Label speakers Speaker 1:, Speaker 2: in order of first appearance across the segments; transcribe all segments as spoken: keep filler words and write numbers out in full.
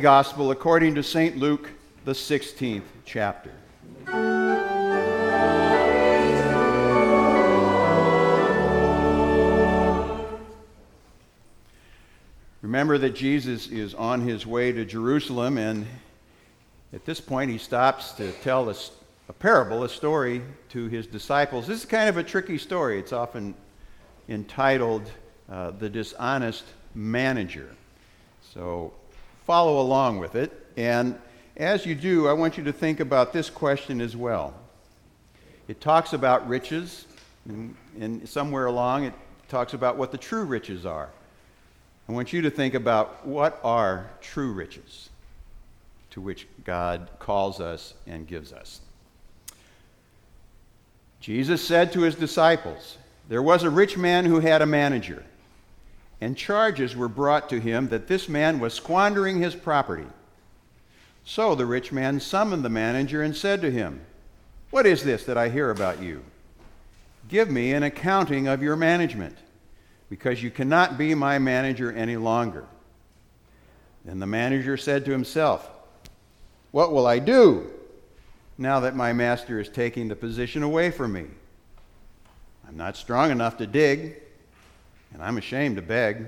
Speaker 1: Gospel according to Saint Luke, the sixteenth chapter. Remember that Jesus is on his way to Jerusalem, and at this point he stops to tell us a parable, a story to his disciples. This is kind of a tricky story. It's often entitled uh, The Dishonest Manager. So follow along with it. And as you do, I want you to think about this question as well. It talks about riches, and, and somewhere along it talks about what the true riches are. I want you to think about what are true riches to which God calls us and gives us. Jesus said to his disciples, "There was a rich man who had a manager, and charges were brought to him that this man was squandering his property. So the rich man summoned the manager and said to him, 'What is this that I hear about you? Give me an accounting of your management, because you cannot be my manager any longer.' Then the manager said to himself, 'What will I do now that my master is taking the position away from me? I'm not strong enough to dig, and I'm ashamed to beg.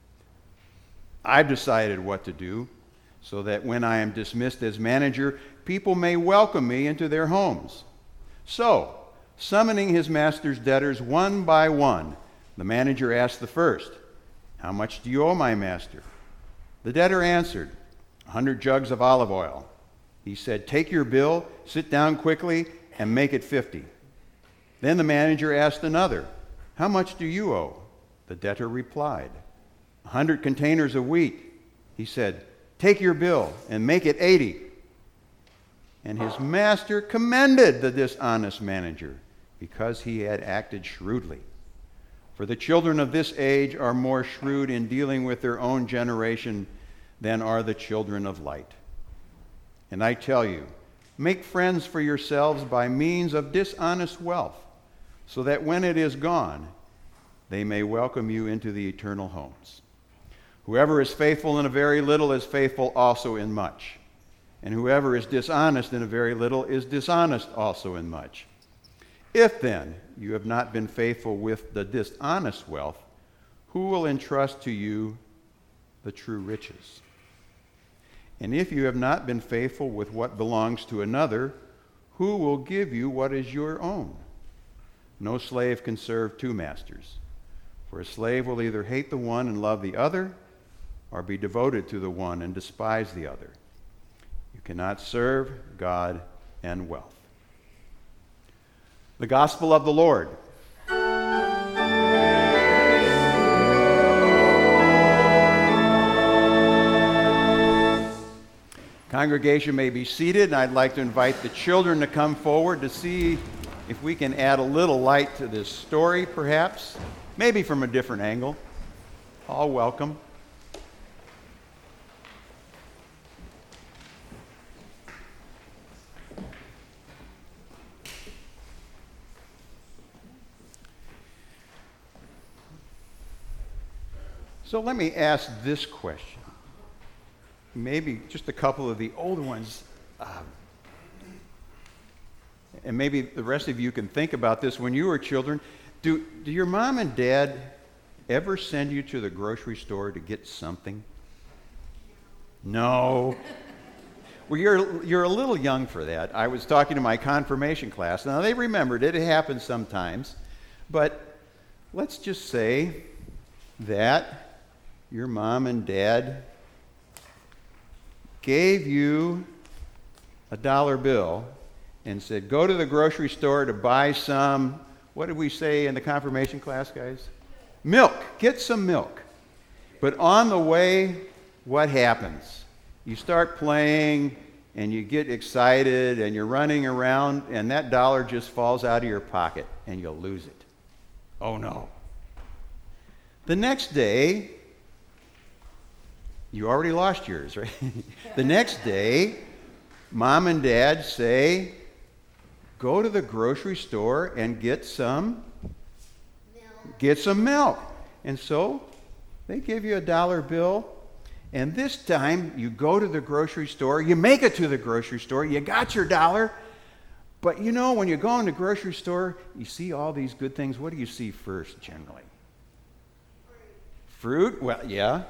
Speaker 1: I've decided what to do, so that when I am dismissed as manager, people may welcome me into their homes.' So, summoning his master's debtors one by one, the manager asked the first, 'How much do you owe my master?' The debtor answered, "A hundred jugs of olive oil." He said, "Take your bill, sit down quickly, and make it fifty." Then the manager asked another, "How much do you owe?" The debtor replied, "A hundred containers of wheat." He said, "Take your bill and make it eighty." And his master commended the dishonest manager because he had acted shrewdly. For the children of this age are more shrewd in dealing with their own generation than are the children of light. And I tell you, make friends for yourselves by means of dishonest wealth, so that when it is gone, they may welcome you into the eternal homes. Whoever is faithful in a very little is faithful also in much, and whoever is dishonest in a very little is dishonest also in much. If then you have not been faithful with the dishonest wealth, who will entrust to you the true riches? And if you have not been faithful with what belongs to another, who will give you what is your own? No slave can serve two masters, for a slave will either hate the one and love the other, or be devoted to the one and despise the other. You cannot serve God and wealth. The Gospel of the Lord. Congregation may be seated, and I'd like to invite the children to come forward to see if we can add a little light to this story, perhaps, maybe from a different angle. All welcome. So let me ask this question. Maybe just a couple of the older ones, uh, and maybe the rest of you can think about this. When you were children, do, do your mom and dad ever send you to the grocery store to get something? No. Well, you're, you're a little young for that. I was talking to my confirmation class. Now, they remembered it. It happens sometimes. But let's just say that your mom and dad gave you a dollar bill and said, "Go to the grocery store to buy some," what did we say in the confirmation class, guys? Milk. Get some milk. But on the way, what happens? You start playing and you get excited and you're running around and that dollar just falls out of your pocket and you'll lose it. Oh no. The next day, you already lost yours, right? The next day, mom and dad say, "Go to the grocery store and get some milk. Get some milk." And so they give you a dollar bill, And this time, you go to the grocery store, you make it to the grocery store, you got your dollar. But you know, when you go in the grocery store, you see all these good things. What do you see first, generally? Fruit? Fruit? Well, yeah.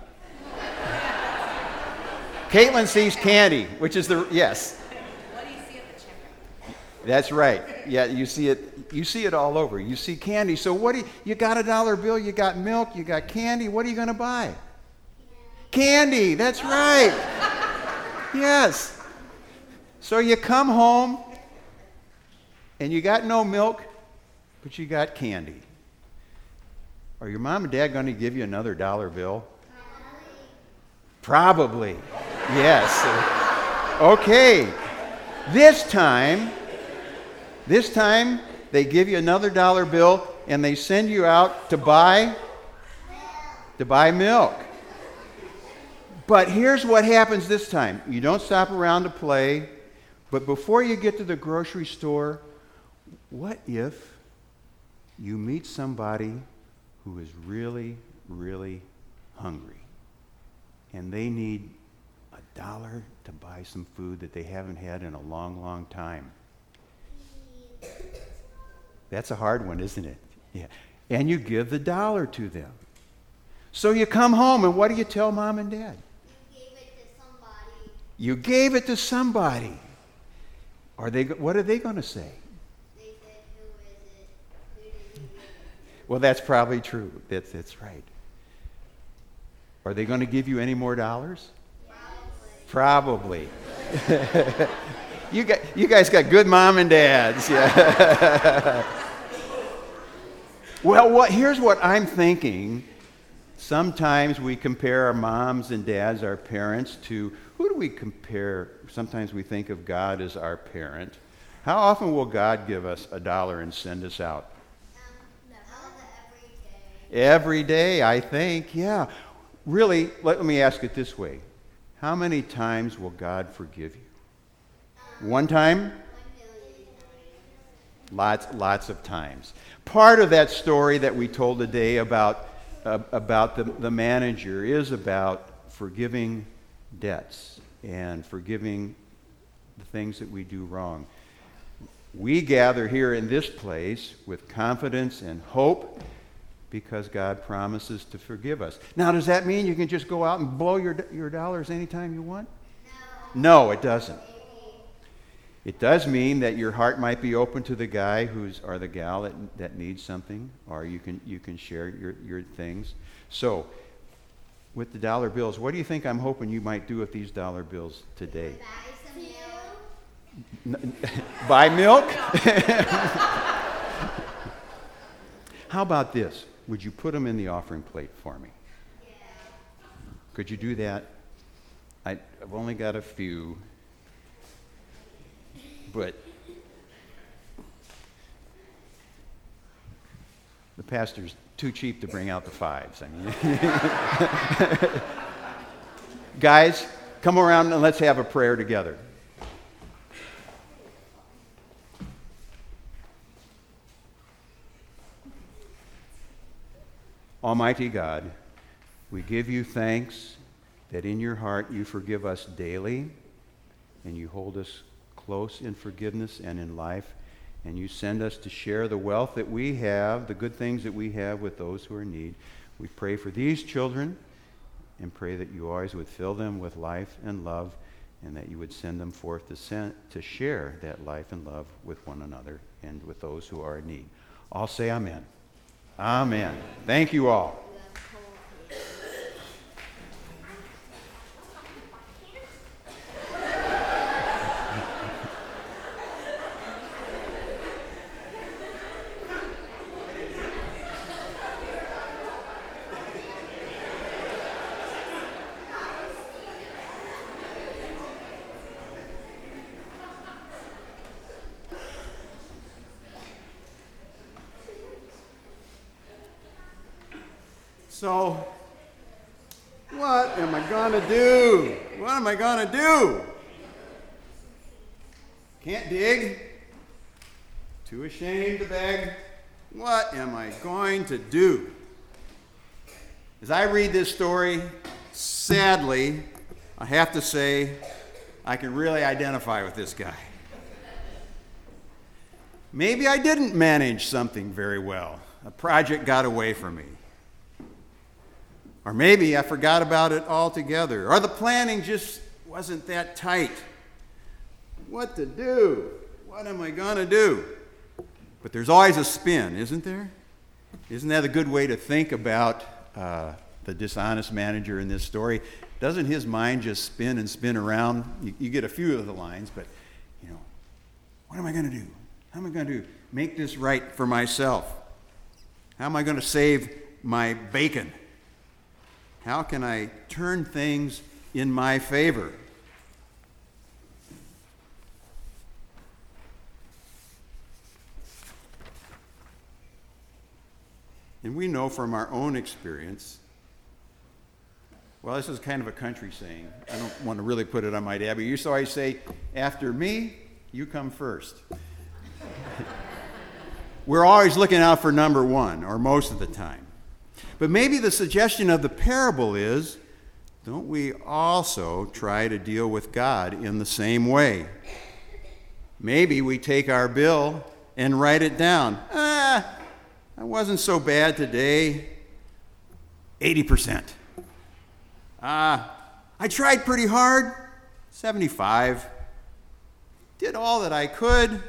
Speaker 1: Caitlin sees candy, which is the, yes.
Speaker 2: What do you see at the checkout?
Speaker 1: That's right. Yeah, you see it. You see it all over. You see candy. So what do you, you got a dollar bill, you got milk, you got candy. What are you going to buy? Candy. That's right. Yes. So you come home and you got no milk, but you got candy. Are your mom and dad going to give you another dollar bill? Probably. Yes. Okay. This time, this time they give you another dollar bill and they send you out to buy to buy milk. But here's what happens this time. You don't stop around to play, but before you get to the grocery store, what if you meet somebody who is really, really hungry and they need a dollar to buy some food that they haven't had in a long, long time? That's a hard one, isn't it? Yeah. And you give the dollar to them. So you come home, and what do you tell mom and dad?
Speaker 3: You gave it to somebody.
Speaker 1: You gave it to somebody. Are they? What are they going to say?
Speaker 3: They said, who is it? Who did you give it?
Speaker 1: Well, that's probably true. That's, that's right. Are they going to give you any more dollars?
Speaker 3: Probably.
Speaker 1: Probably. you, got, you guys got good mom and dads. Yeah. Well, what, here's what I'm thinking. Sometimes we compare our moms and dads, our parents, to, who do we compare? Sometimes we think of God as our parent. How often will God give us a dollar and send us out?
Speaker 3: Um, every day.
Speaker 1: Every day, I think, yeah. Really, let me ask it this way. How many times will God forgive you? One time?
Speaker 3: One million times.
Speaker 1: Lots, lots of times. Part of that story that we told today about, uh, about the, the manager is about forgiving debts and forgiving the things that we do wrong. We gather here in this place with confidence and hope because God promises to forgive us. Now, does that mean you can just go out and blow your, your dollars anytime you want?
Speaker 3: No.
Speaker 1: No, it doesn't. It does mean that your heart might be open to the guy who's or the gal that, that needs something, or you can you can share your, your things. So, with the dollar bills, what do you think I'm hoping you might do with these dollar bills today?
Speaker 3: Buy some milk.
Speaker 1: Buy milk? How about this? Would you put them in the offering plate for me?
Speaker 3: Yeah.
Speaker 1: Could you do that? I, I've only got a few, but the pastor's too cheap to bring out the fives. I mean, guys, come around and let's have a prayer together. Almighty God, we give you thanks that in your heart you forgive us daily and you hold us close in forgiveness and in life, and you send us to share the wealth that we have, the good things that we have with those who are in need. We pray for these children and pray that you always would fill them with life and love and that you would send them forth to, send, to share that life and love with one another and with those who are in need. All say amen. Amen. Thank you all. So, what am I going to do? What am I going to do? Can't dig. Too ashamed to beg. What am I going to do? As I read this story, Sadly, I have to say, I can really identify with this guy. Maybe I didn't manage something very well. A project got away from me. Or maybe I forgot about it altogether. Or the planning just wasn't that tight. What to do? What am I going to do? But there's always a spin, isn't there? Isn't that a good way to think about uh, the dishonest manager in this story? Doesn't his mind just spin and spin around? You, you get a few of the lines, but, you know, what am I going to do? How am I going to make this right for myself? How am I going to save my bacon? How can I turn things in my favor? And we know from our own experience, well, this is kind of a country saying. I don't want to really put it on my dad, but you used to always say, after me, you come first. We're always looking out for number one, or most of the time. But maybe the suggestion of the parable is, don't we also try to deal with God in the same way? Maybe we take our bill and write it down. Ah, I wasn't so bad today. eighty percent. Ah, I tried pretty hard. seventy-five. Did all that I could.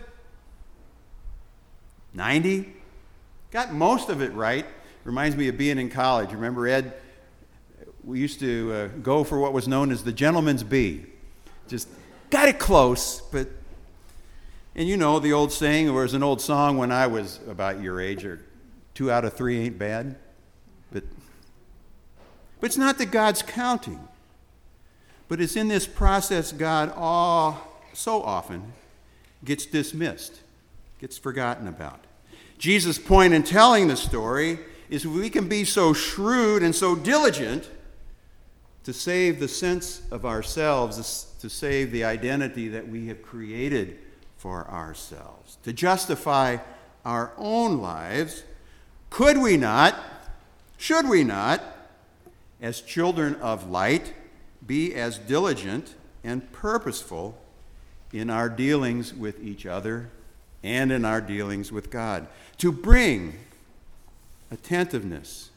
Speaker 1: ninety. Got most of it right. Reminds me of being in college. Remember, Ed? We used to uh, go for what was known as the gentleman's bee. Just got it close, but... And you know the old saying, there was an old song when I was about your age, or two out of three ain't bad. But, but it's not that God's counting. But it's in this process God all, so often gets dismissed, gets forgotten about. Jesus' point in telling the story is we can be so shrewd and so diligent to save the sense of ourselves, to save the identity that we have created for ourselves, to justify our own lives. Could we not, should we not, as children of light, be as diligent and purposeful in our dealings with each other and in our dealings with God, to bring attentiveness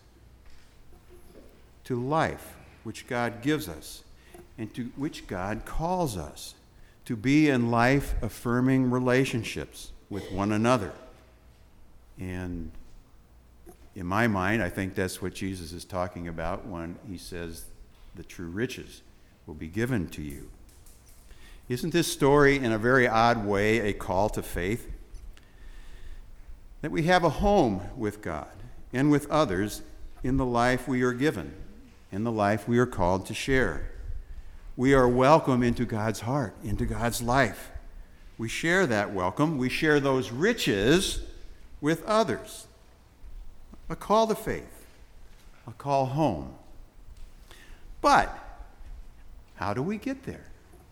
Speaker 1: to life which God gives us and to which God calls us, to be in life-affirming relationships with one another. And in my mind, I think that's what Jesus is talking about when he says the true riches will be given to you. Isn't this story, in a very odd way, a call to faith? That we have a home with God and with others in the life we are given, in the life we are called to share. We are welcome into God's heart, into God's life. We share that welcome. We share those riches with others. A call to faith, a call home. But how do we get there?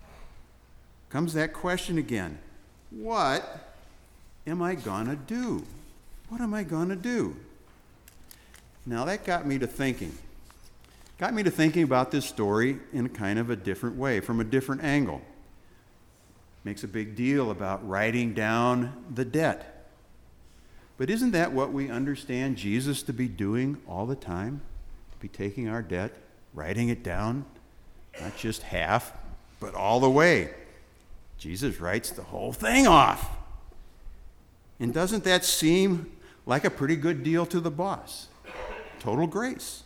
Speaker 1: Comes that question again. What am I going to do? What am I going to do? Now that got me to thinking. Got me to thinking about this story in kind of a different way, from a different angle. Makes a big deal about writing down the debt. But isn't that what we understand Jesus to be doing all the time? To be taking our debt, writing it down, not just half, but all the way. Jesus writes the whole thing off. And doesn't that seem like a pretty good deal to the boss? Total grace.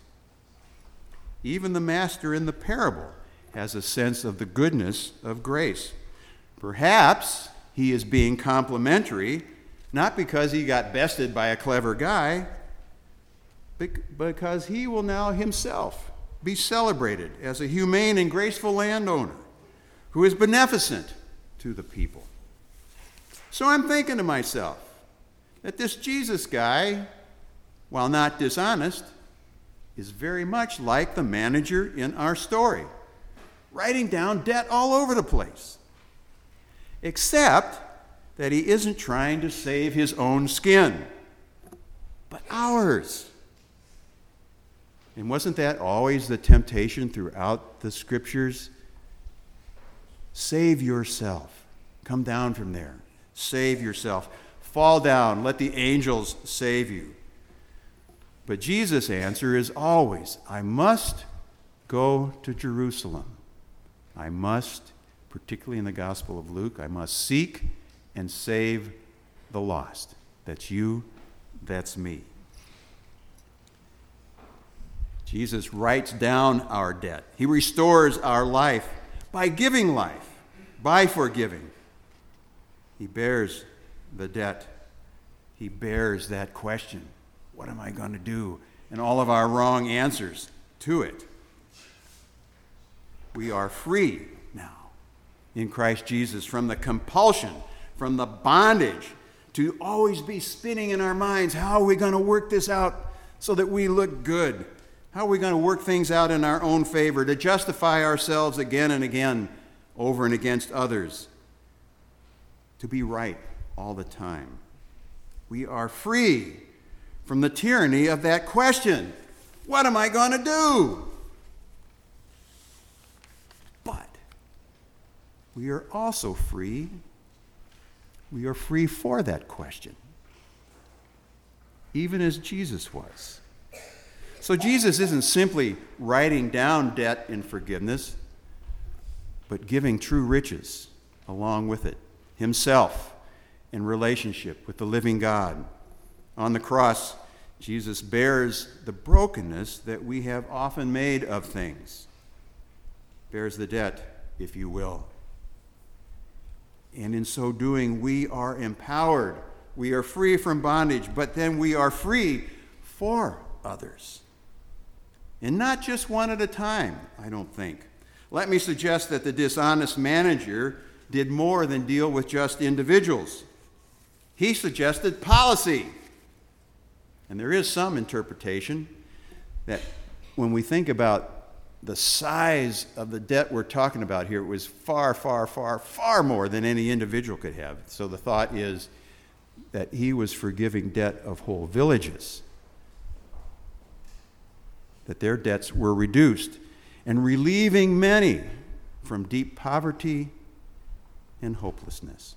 Speaker 1: Even the master in the parable has a sense of the goodness of grace. Perhaps he is being complimentary, not because he got bested by a clever guy, but because he will now himself be celebrated as a humane and graceful landowner who is beneficent to the people. So I'm thinking to myself that this Jesus guy, while not dishonest, is very much like the manager in our story, writing down debt all over the place. Except that he isn't trying to save his own skin, but ours. And wasn't that always the temptation throughout the scriptures? Save yourself. Come down from there. Save yourself. Fall down. Let the angels save you. But Jesus' answer is always, I must go to Jerusalem. I must, particularly in the Gospel of Luke, I must seek and save the lost. That's you, that's me. Jesus writes down our debt. He restores our life by giving life, by forgiving. He bears the debt. He bears that question, what am I going to do? And all of our wrong answers to it. We are free now in Christ Jesus from the compulsion, from the bondage to always be spinning in our minds, how are we going to work this out so that we look good? How are we going to work things out in our own favor to justify ourselves again and again over and against others? To be right all the time. We are free from the tyranny of that question. What am I going to do? But we are also free. We are free for that question, even as Jesus was. So Jesus isn't simply writing down debt and forgiveness, but giving true riches along with it, himself in relationship with the living God. On the cross, Jesus bears the brokenness that we have often made of things, bears the debt, if you will. And in so doing, we are empowered. We are free from bondage, but then we are free for others. And not just one at a time, I don't think. Let me suggest that the dishonest manager did more than deal with just individuals. He suggested policy. And there is some interpretation that when we think about the size of the debt we're talking about here, it was far, far, far, far more than any individual could have. So the thought is that he was forgiving debt of whole villages, that their debts were reduced, and relieving many from deep poverty and hopelessness.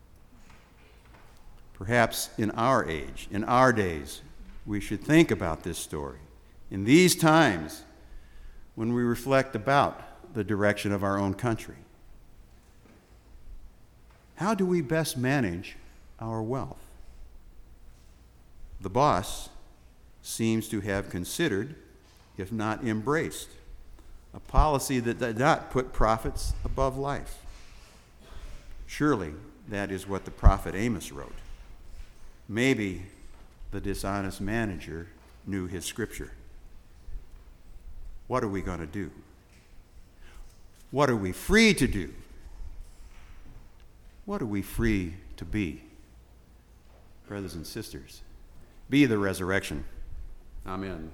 Speaker 1: Perhaps in our age, in our days, we should think about this story. In these times, when we reflect about the direction of our own country, how do we best manage our wealth? The boss seems to have considered, if not embraced, a policy that did not put profits above life. Surely that is what the prophet Amos wrote. Maybe the dishonest manager knew his scripture. What are we going to do? What are we free to do? What are we free to be? Brothers and sisters, be the resurrection. Amen.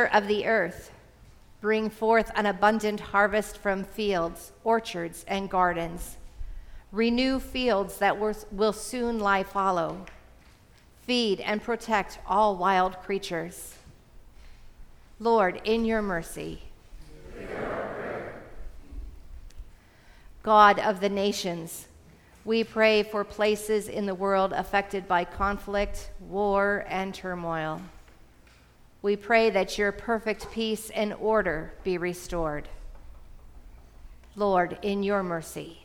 Speaker 2: Father of the earth, bring forth an abundant harvest from fields, orchards, and gardens. Renew fields that will soon lie fallow. Feed and protect all wild creatures. Lord, in your mercy. God of the nations, we pray for places in the world affected by conflict, war, and turmoil. We pray that your perfect peace and order be restored. Lord, in your mercy.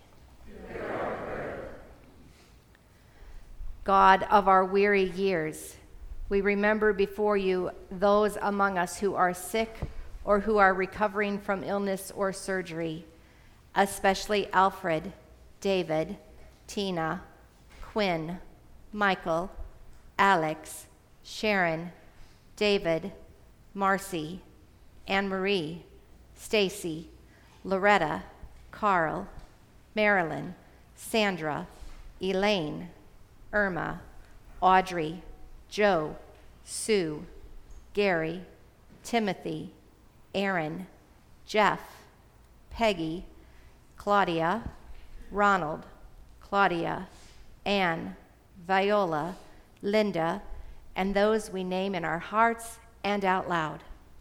Speaker 2: God of our weary years, we remember before you those among us who are sick or who are recovering from illness or surgery, especially Alfred, David, Tina, Quinn, Michael, Alex, Sharon, David, Marcy, Anne-Marie, Stacy, Loretta, Carl, Marilyn, Sandra, Elaine, Irma, Audrey, Joe, Sue, Gary, Timothy, Aaron, Jeff, Peggy, Claudia, Ronald, Claudia, Anne, Viola, Linda, and those we name in our hearts and out loud.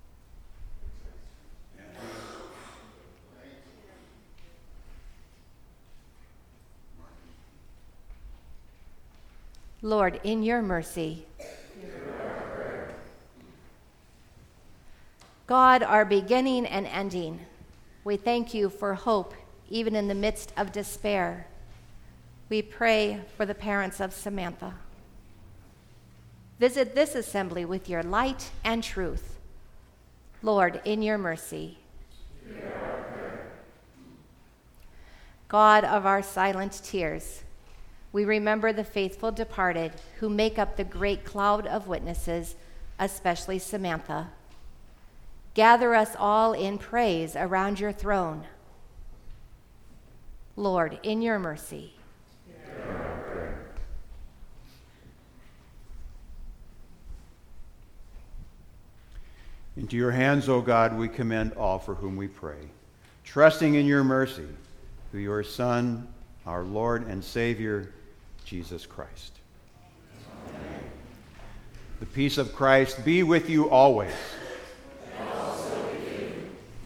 Speaker 2: Lord, in your mercy. God, our beginning and ending, we thank you for hope even in the midst of despair. We pray for the parents of Samantha. Visit this assembly with your light and truth. Lord, in your mercy. God of our silent tears, we remember the faithful departed who make up the great cloud of witnesses, especially Samantha. Gather us all in praise around your throne. Lord, in your mercy.
Speaker 1: Into your hands, O God, we commend all for whom we pray, trusting in your mercy through your Son, our Lord and Savior, Jesus Christ. Amen. The peace of Christ be with you always.
Speaker 4: And also with you.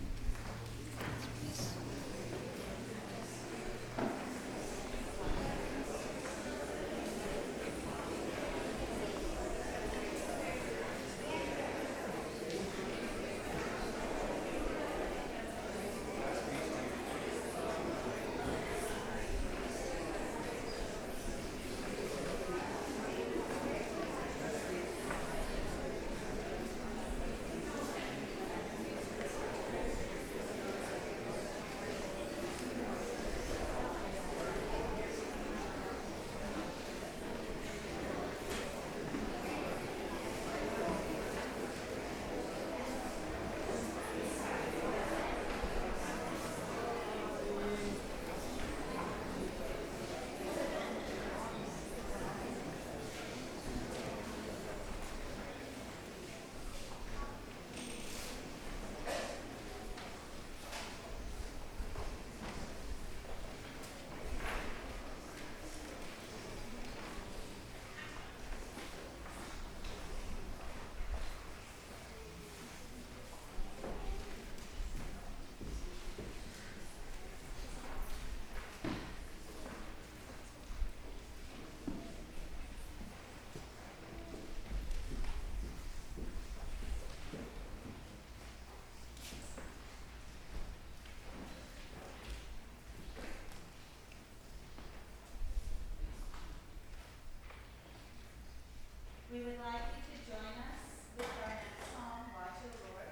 Speaker 5: We would like you to join us with our next song, Watch O Lord.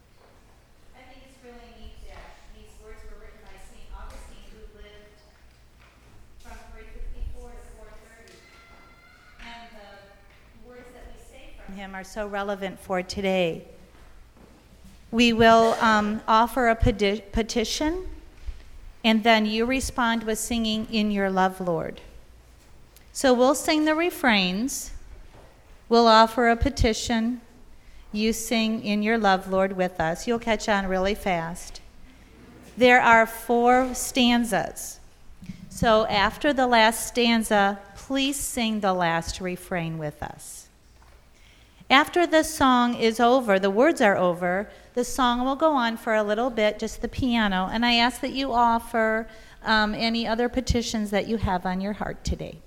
Speaker 5: I think it's really neat that these words were written by Saint Augustine, who lived from three fifty-four to four thirty. And the words that we say from him are so relevant for today. We will um, offer a peti- petition, and then you respond with singing In Your Love, Lord. So we'll sing the refrains. We'll offer a petition, you sing In Your Love, Lord, with us. You'll catch on really fast. There are four stanzas. So after the last stanza, please sing the last refrain with us. After the song is over, the words are over, the song will go on for a little bit, just the piano, and I ask that you offer um, any other petitions that you have on your heart today.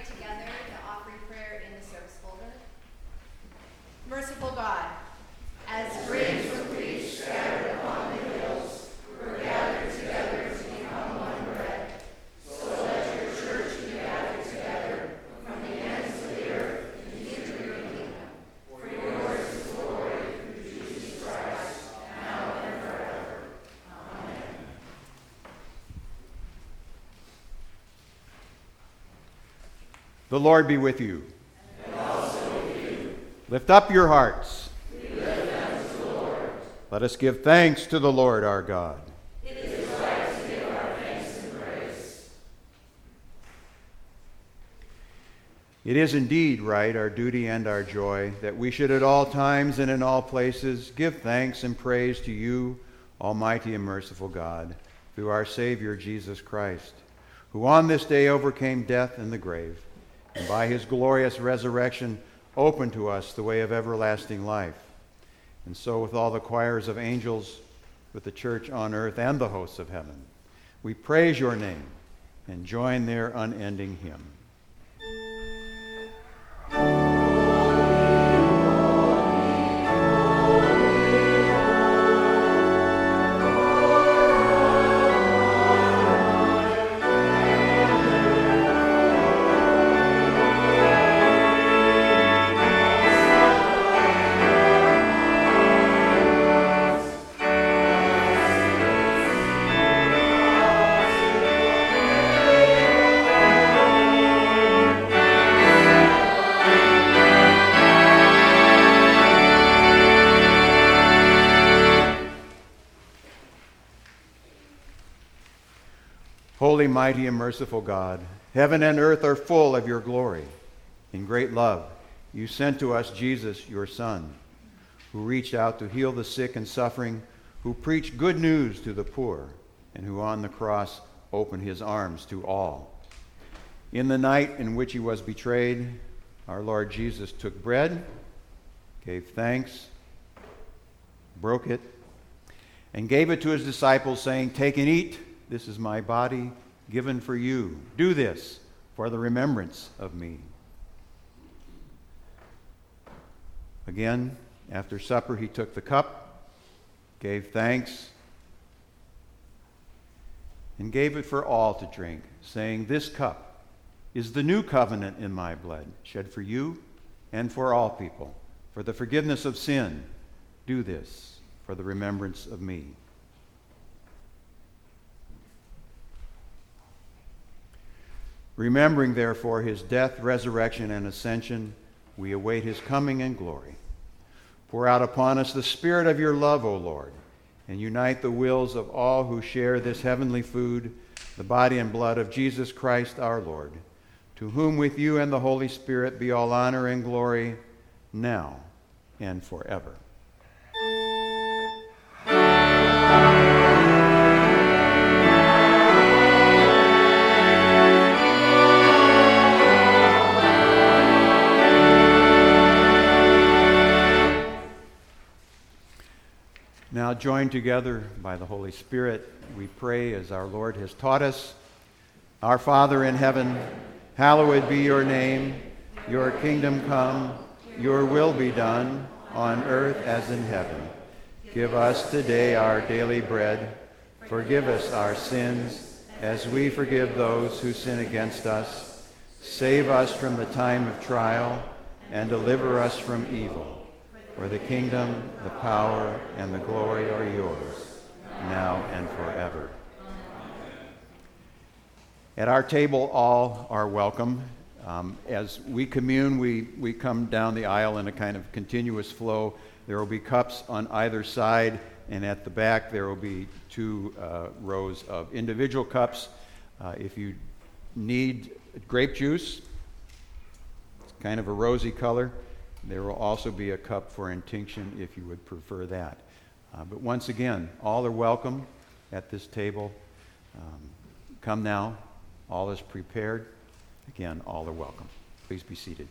Speaker 2: together the offering prayer in the service folder. Merciful God, as graves were preached scattered upon the hills, were gathered together to become one bread, so let your church be gathered together from the ends of the earth into your kingdom. For yours is the glory through Jesus Christ, now and forever. Amen.
Speaker 1: The Lord be with you.
Speaker 4: And also with you.
Speaker 1: Lift up your hearts.
Speaker 4: We lift them to the Lord.
Speaker 1: Let us give thanks to the Lord our God.
Speaker 4: It is right to give our thanks and praise.
Speaker 1: It is indeed right, our duty and our joy, that we should at all times and in all places give thanks and praise to you, Almighty and merciful God, through our Savior Jesus Christ, who on this day overcame death and the grave, and by his glorious resurrection opened to us the way of everlasting life. And so with all the choirs of angels, with the church on earth and the hosts of heaven, we praise your name and join their unending hymn. Holy, mighty, and merciful God, heaven and earth are full of your glory. In great love, you sent to us Jesus, your Son, who reached out to heal the sick and suffering, who preached good news to the poor, and who on the cross opened his arms to all. In the night in which he was betrayed, our Lord Jesus took bread, gave thanks, broke it, and gave it to his disciples, saying, "Take and eat. This is my body given for you. Do this for the remembrance of me." Again, after supper, he took the cup, gave thanks, and gave it for all to drink, saying, "This cup is the new covenant in my blood, shed for you and for all people, for the forgiveness of sin. Do this for the remembrance of me." Remembering, therefore, his death, resurrection, and ascension, we await his coming in glory. Pour out upon us the spirit of your love, O Lord, and unite the wills of all who share this heavenly food, the body and blood of Jesus Christ our Lord, to whom with you and the Holy Spirit be all honor and glory, now and forever. Now, joined together by the Holy Spirit, we pray as our Lord has taught us. Our Father in heaven, hallowed be your name. Your kingdom come, your will be done, on earth as in heaven. Give us today our daily bread. Forgive us our sins, as we forgive those who sin against us. Save us from the time of trial, and deliver us from evil. For the kingdom, the power, and the glory are yours, now and forever. At our table, all are welcome. Um, as we commune, we, we come down the aisle in a kind of continuous flow. There will be cups on either side, and at the back there will be two uh, rows of individual cups. Uh, if you need grape juice, it's kind of a rosy color. There will also be a cup for intinction if you would prefer that. Uh, but once again, all are welcome at this table. Um, come now. All is prepared. Again, all are welcome. Please be seated.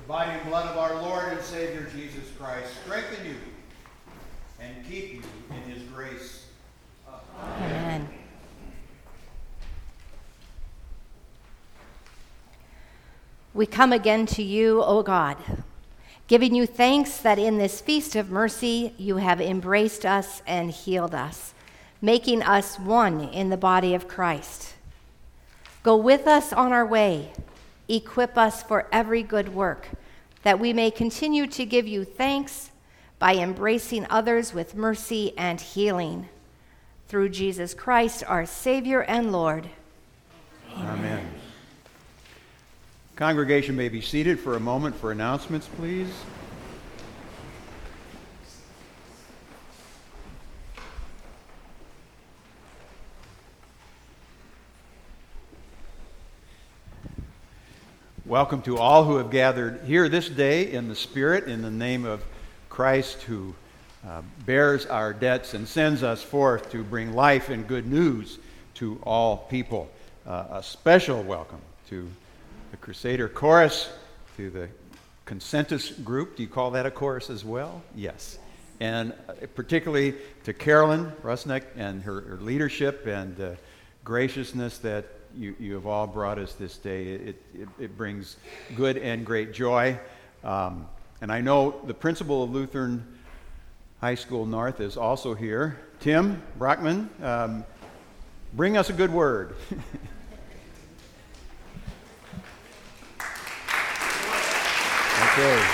Speaker 1: body and blood of our Lord and Savior Jesus Christ strengthen you and keep you in his grace.
Speaker 2: Amen. We come again to you, O God, giving you thanks that in this feast of mercy you have embraced us and healed us, making us one in the body of Christ. Go with us on our way. Equip us for every good work, that we may continue to give you thanks by embracing others with mercy and healing. Through Jesus Christ, our Savior and Lord.
Speaker 1: Amen. Amen. Congregation may be seated for a moment for announcements, please. Welcome to all who have gathered here this day in the Spirit, in the name of Christ, who uh, bears our debts and sends us forth to bring life and good news to all people. Uh, a special welcome to the Crusader Chorus, to the Consentus group. Do you call that a chorus as well? Yes. And uh, particularly to Carolyn Rusnick and her, her leadership and uh, graciousness that You, you have all brought us this day. It, it, it brings good and great joy. Um, and I know the principal of Lutheran High School North is also here. Tim Brockman, um, bring us a good word. Okay.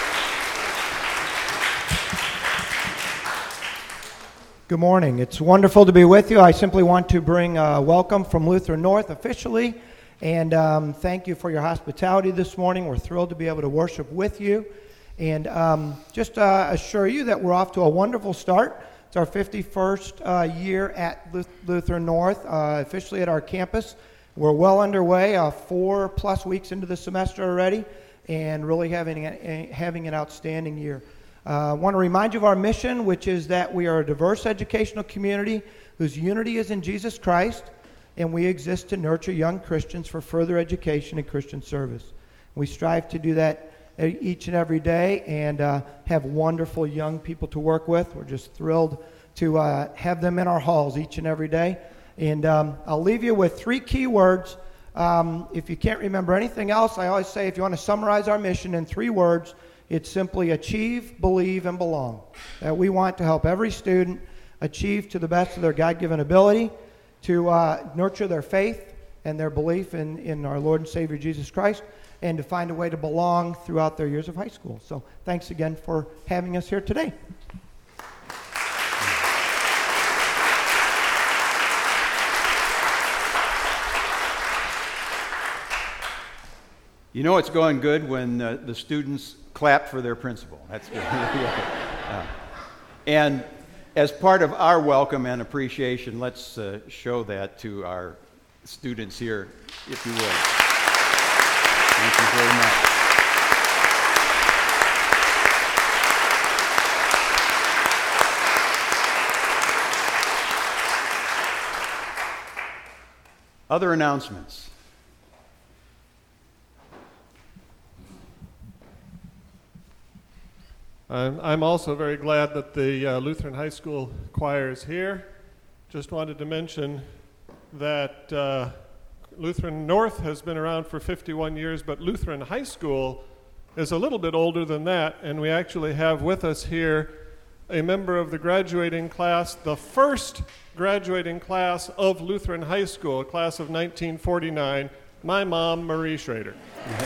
Speaker 6: Good morning. It's wonderful to be with you. I simply want to bring a welcome from Lutheran North officially, and um, thank you for your hospitality this morning. We're thrilled to be able to worship with you, and um, just uh, assure you that we're off to a wonderful start. It's our fifty-first uh, year at Lutheran North, uh, officially at our campus. We're well underway, uh, four plus weeks into the semester already, and really having a, having an outstanding year. I uh, want to remind you of our mission, which is that we are a diverse educational community whose unity is in Jesus Christ, and we exist to nurture young Christians for further education and Christian service. We strive to do that each and every day and uh, have wonderful young people to work with. We're just thrilled to uh, have them in our halls each and every day. And um, I'll leave you with three key words. Um, if you can't remember anything else, I always say if you want to summarize our mission in three words, it's simply achieve, believe, and belong. That we want to help every student achieve to the best of their God-given ability, to uh, nurture their faith and their belief in, in our Lord and Savior Jesus Christ, and to find a way to belong throughout their years of high school. So thanks again for having us here today.
Speaker 1: You know it's going good when uh, the students clap for their principal. That's good. uh, and as part of our welcome and appreciation, let's uh, show that to our students here, if you would. Thank you very much. Other announcements.
Speaker 7: I'm, I'm also very glad that the uh, Lutheran High School choir is here. Just wanted to mention that uh, Lutheran North has been around for fifty-one years, but Lutheran High School is a little bit older than that, and we actually have with us here a member of the graduating class, the first graduating class of Lutheran High School, a class of nineteen forty-nine, my mom, Marie Schrader.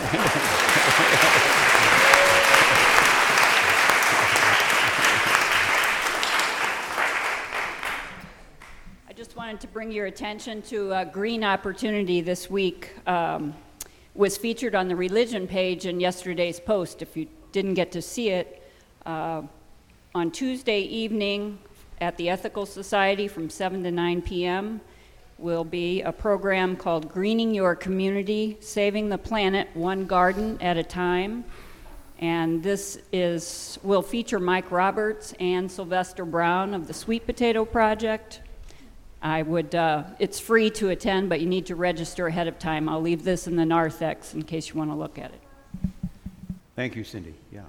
Speaker 8: Wanted to bring your attention to a green opportunity this week. Um, was featured on the religion page in yesterday's post. If you didn't get to see it, uh, on Tuesday evening at the Ethical Society from seven to nine p.m. will be a program called Greening Your Community, Saving the Planet One Garden at a Time. And this is will feature Mike Roberts and Sylvester Brown of the Sweet Potato Project. I would, uh, it's free to attend, but you need to register ahead of time. I'll leave this in the narthex in case you want to look at it.
Speaker 1: Thank you, Cindy. Yeah.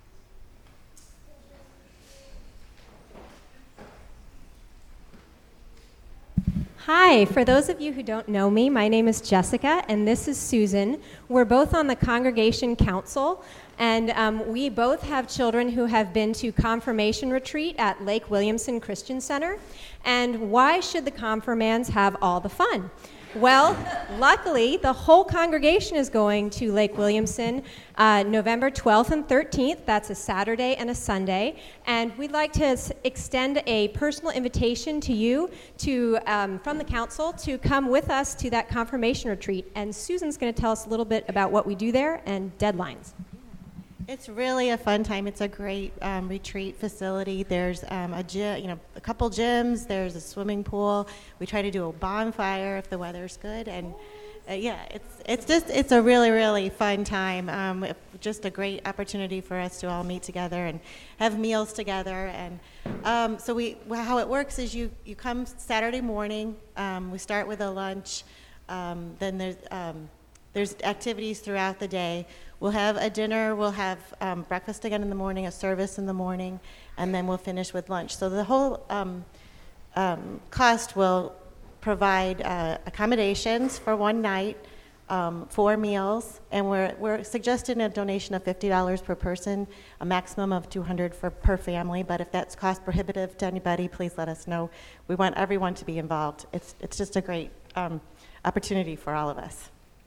Speaker 9: Hi, for those of you who don't know me, my name is Jessica and this is Susan. We're both on the Congregation Council, and um, we both have children who have been to confirmation retreat at Lake Williamson Christian Center. And why should the confirmands have all the fun? Well, luckily, the whole congregation is going to Lake Williamson uh, November twelfth and thirteenth. That's a Saturday and a Sunday. And we'd like to s- extend a personal invitation to you to, um, from the council to come with us to that confirmation retreat. And Susan's going to tell us a little bit about what we do there and deadlines.
Speaker 10: It's really a fun time. It's a great um, retreat facility. There's um, a gym, you know, a couple gyms. There's a swimming pool. We try to do a bonfire if the weather's good, and uh, yeah, it's it's just it's a really really fun time. Um, just a great opportunity for us to all meet together and have meals together. And um, so we how it works is you you come Saturday morning. Um, we start with a lunch. Um, then there's um, there's activities throughout the day. We'll have a dinner, we'll have um, breakfast again in the morning, a service in the morning, and then we'll finish with lunch. So the whole um, um, cost will provide uh, accommodations for one night, um, four meals, and we're, we're suggesting a donation of fifty dollars per person, a maximum of two hundred dollars for, per family, but if that's cost prohibitive to anybody, please let us know. We want everyone to be involved. It's, it's just a great um, opportunity for all of us.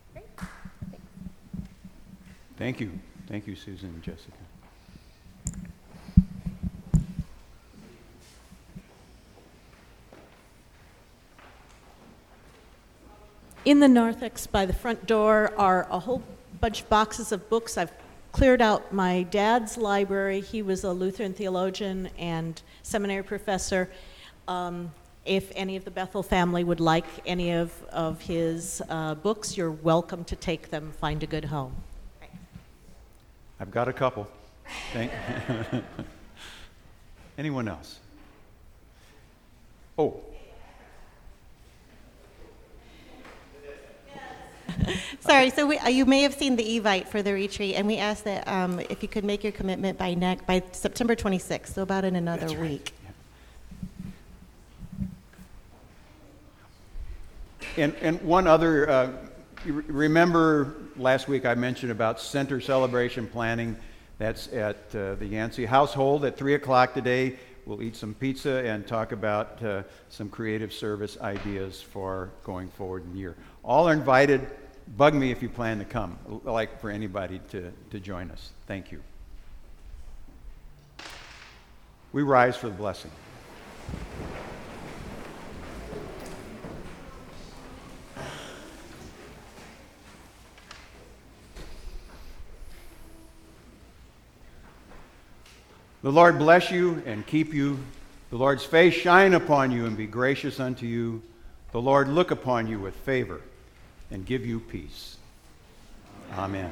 Speaker 1: Thank you. Thank you, Susan and Jessica.
Speaker 11: In the narthex by the front door are a whole bunch of boxes of books. I've cleared out my dad's library. He was a Lutheran theologian and seminary professor. Um, if any of the Bethel family would like any of, of his uh, books, you're welcome to take them. Find a good home.
Speaker 1: I've got a couple. Thank Anyone else? Oh.
Speaker 10: Sorry, so we, uh, you may have seen the Evite for the retreat, and we asked that um, if you could make your commitment by next, by September twenty-sixth, so about in another
Speaker 1: That's right.
Speaker 10: week.
Speaker 1: Yeah. And, and one other, uh, you re- remember last week I mentioned about Center Celebration Planning. That's at uh, the Yancey household at three o'clock today. We'll eat some pizza and talk about uh, some creative service ideas for going forward in the year. All are invited. Bug me if you plan to come. I'd like for anybody to, to join us. Thank you. We rise for the blessing. The Lord bless you and keep you. The Lord's face shine upon you and be gracious unto you. The Lord look upon you with favor and give you peace. Amen.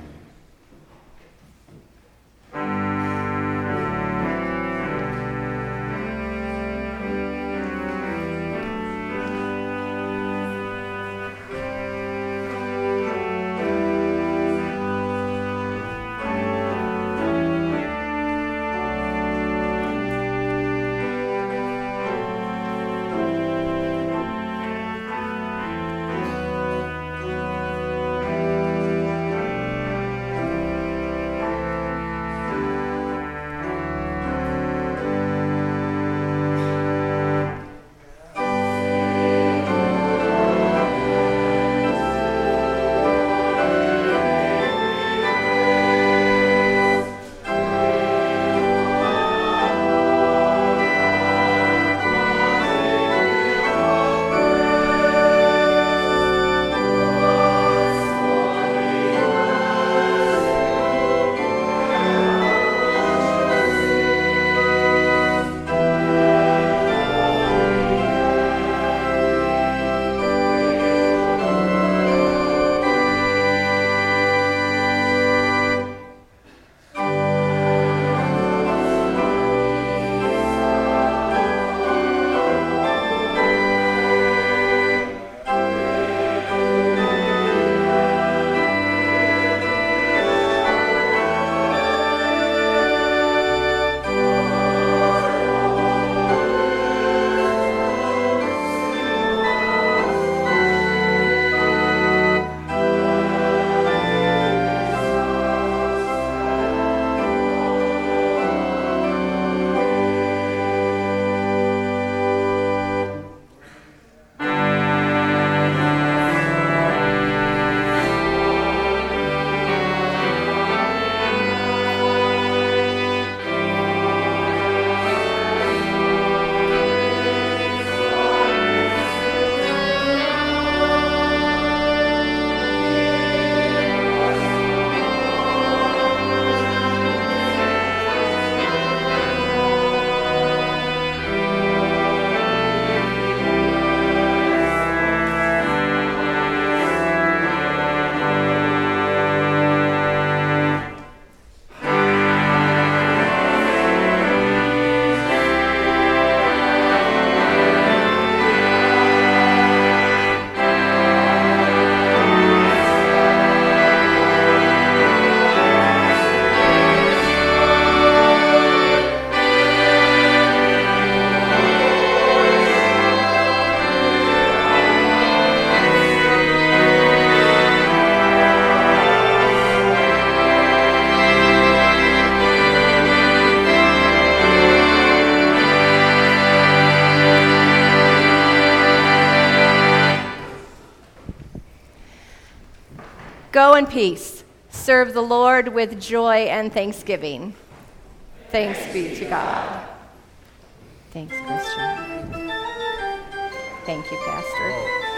Speaker 2: Go in peace. Serve the Lord with joy and thanksgiving. Thanks be to God. Thanks, Christian. Thank you, Pastor.